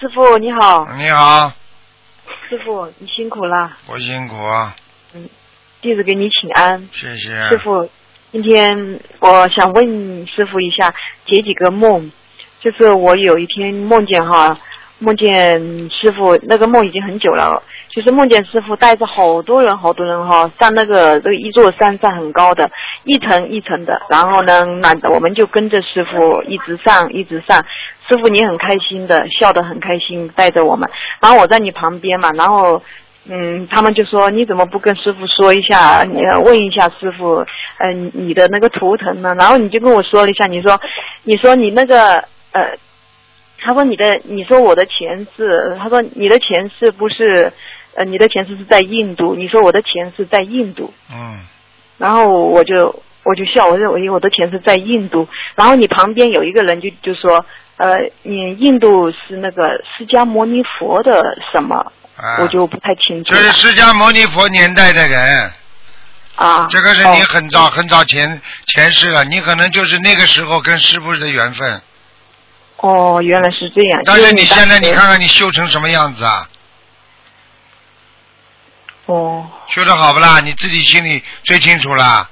师傅你好。 你好。 师傅你辛苦了。 不辛苦啊。 弟子给你请安。 谢谢。 师傅，今天我想问师傅一下，解几个梦。就是我有一天梦见师傅，那个梦已经很久了，就是梦见师傅带着好多人上那个一座山上很高的，一层一层的，然后呢我们就跟着师傅一直上。师傅你很开心的，笑得很开心，带着我们。然后我在你旁边嘛，然后他们就说你怎么不跟师傅说一下，你问一下师傅，你的那个图腾呢？然后你就跟我说了一下，你说你那个他说你说我的前世，他说你的前世不是，你的前世是在印度，你说我的前世在印度。然后我就笑，我认为我的前世在印度。然后你旁边有一个人就说，你印度是那个释迦牟尼佛的什么？我就不太清楚。 就是释迦牟尼佛年代的人。这个是你很早前世了，你可能就是那个时候跟师父的缘分。 原来是这样。 但是你现在你看看你修成什么样子啊？修得好不啦？你自己心里最清楚啦。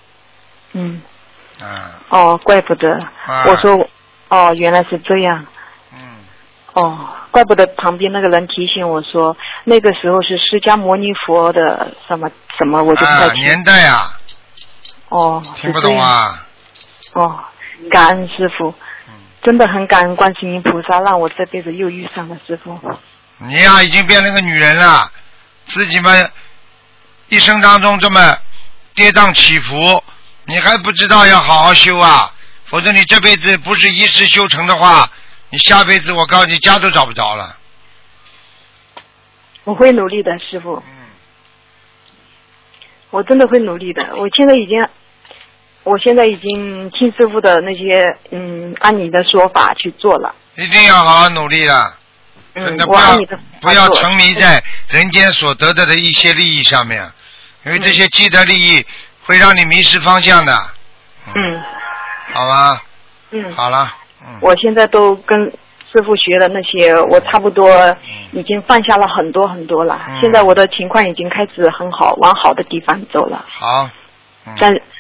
怪不得。我说原来是这样。怪不得旁边那个人提醒我说，那个时候是释迦牟尼佛的什么，我就不太清楚。 年代啊。听不懂啊。 感恩师父。真的很感恩观世音菩萨，让我这辈子又遇上了师父。 你呀，已经变成个女人了，自己们一生当中这么跌宕起伏，你还不知道要好好修啊！否则你这辈子不是一世修成的话，你下辈子我告诉你家都找不着了。 我会努力的，师父。我真的会努力的。我现在已经听师父的那些按你的说法去做了。 一定要好好努力的。真的不要沉迷在人间所得的一些利益上面，因为这些既得利益会让你迷失方向的。好吧。好了。 我现在都跟师父学的那些，我差不多已经放下了很多很多了。现在我的情况已经开始很好，往好的地方走了。 好。